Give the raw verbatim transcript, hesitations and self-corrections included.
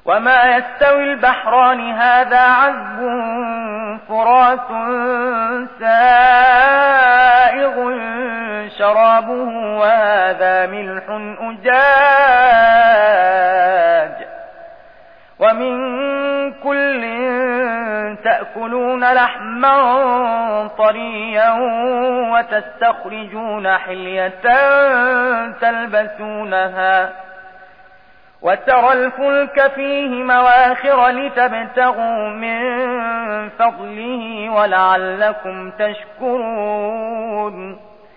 وما يستوي البحران هذا عذب فرات سائغ شرابه وهذا ملح أجاج ومن كل تأكلون لحما طريا وتستخرجون حلية تلبسونها وترى الفلك فيه مواخر لتبتغوا من فضله ولعلكم تشكرون